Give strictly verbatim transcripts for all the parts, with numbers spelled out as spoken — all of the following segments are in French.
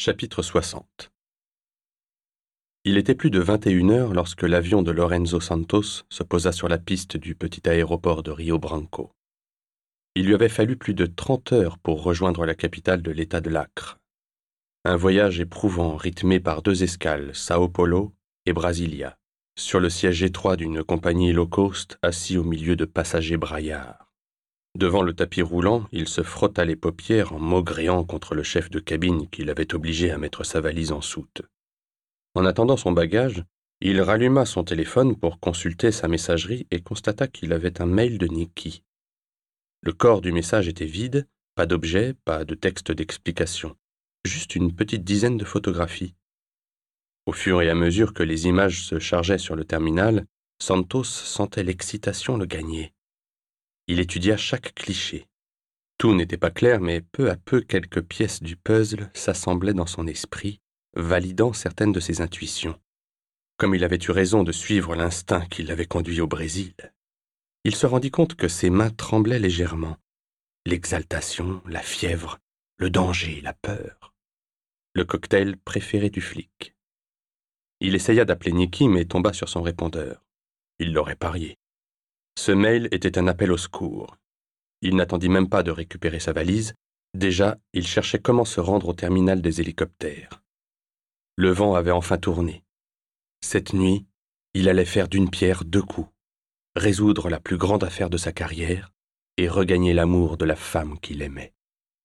Chapitre soixante. Il était plus de vingt et une heures lorsque l'avion de Lorenzo Santos se posa sur la piste du petit aéroport de Rio Branco. Il lui avait fallu plus de trente heures pour rejoindre la capitale de l'État de l'Acre. Un voyage éprouvant rythmé par deux escales, Sao Paulo et Brasilia, sur le siège étroit d'une compagnie low cost assis au milieu de passagers braillards. Devant le tapis roulant, il se frotta les paupières en maugréant contre le chef de cabine qui l'avait obligé à mettre sa valise en soute. En attendant son bagage, il ralluma son téléphone pour consulter sa messagerie et constata qu'il avait un mail de Nikki. Le corps du message était vide, pas d'objet, pas de texte d'explication, juste une petite dizaine de photographies. Au fur et à mesure que les images se chargeaient sur le terminal, Santos sentait l'excitation le gagner. Il étudia chaque cliché. Tout n'était pas clair, mais peu à peu quelques pièces du puzzle s'assemblaient dans son esprit, validant certaines de ses intuitions. Comme il avait eu raison de suivre l'instinct qui l'avait conduit au Brésil, il se rendit compte que ses mains tremblaient légèrement. L'exaltation, la fièvre, le danger, la peur. Le cocktail préféré du flic. Il essaya d'appeler Nikki, mais tomba sur son répondeur. Il l'aurait parié. Ce mail était un appel au secours. Il n'attendit même pas de récupérer sa valise. Déjà, il cherchait comment se rendre au terminal des hélicoptères. Le vent avait enfin tourné. Cette nuit, il allait faire d'une pierre deux coups, résoudre la plus grande affaire de sa carrière et regagner l'amour de la femme qu'il aimait.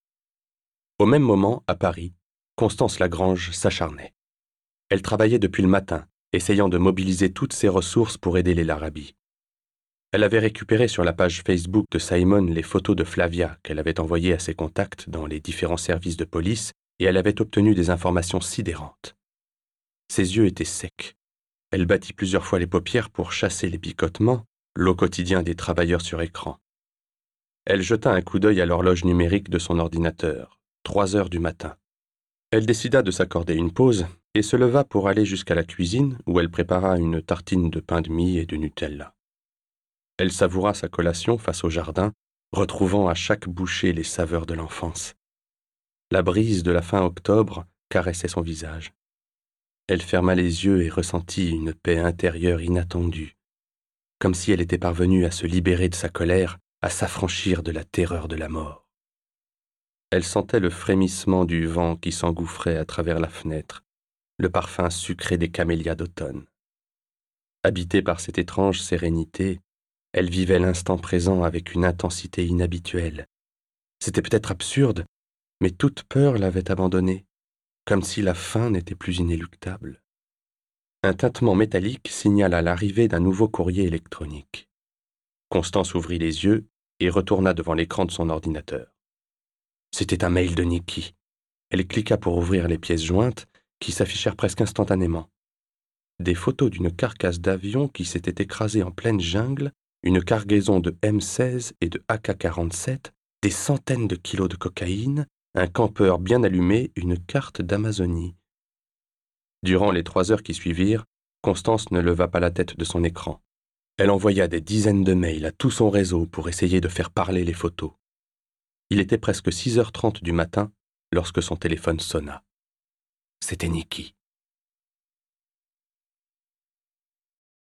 Au même moment, à Paris, Constance Lagrange s'acharnait. Elle travaillait depuis le matin, essayant de mobiliser toutes ses ressources pour aider les Larrabee. Elle avait récupéré sur la page Facebook de Simon les photos de Flavia qu'elle avait envoyées à ses contacts dans les différents services de police et elle avait obtenu des informations sidérantes. Ses yeux étaient secs. Elle battit plusieurs fois les paupières pour chasser les picotements, lot quotidien des travailleurs sur écran. Elle jeta un coup d'œil à l'horloge numérique de son ordinateur, trois heures du matin. Elle décida de s'accorder une pause et se leva pour aller jusqu'à la cuisine où elle prépara une tartine de pain de mie et de Nutella. Elle savoura sa collation face au jardin, retrouvant à chaque bouchée les saveurs de l'enfance. La brise de la fin octobre caressait son visage. Elle ferma les yeux et ressentit une paix intérieure inattendue, comme si elle était parvenue à se libérer de sa colère, à s'affranchir de la terreur de la mort. Elle sentait le frémissement du vent qui s'engouffrait à travers la fenêtre, le parfum sucré des camélias d'automne. Habitée par cette étrange sérénité, elle vivait l'instant présent avec une intensité inhabituelle. C'était peut-être absurde, mais toute peur l'avait abandonnée, comme si la fin n'était plus inéluctable. Un tintement métallique signala l'arrivée d'un nouveau courrier électronique. Constance ouvrit les yeux et retourna devant l'écran de son ordinateur. C'était un mail de Nikki. Elle cliqua pour ouvrir les pièces jointes qui s'affichèrent presque instantanément. Des photos d'une carcasse d'avion qui s'était écrasée en pleine jungle, une cargaison de M seize et de A K quarante-sept, des centaines de kilos de cocaïne, un campeur bien allumé, une carte d'Amazonie. Durant les trois heures qui suivirent, Constance ne leva pas la tête de son écran. Elle envoya des dizaines de mails à tout son réseau pour essayer de faire parler les photos. Il était presque six heures trente du matin lorsque son téléphone sonna. C'était Nikki.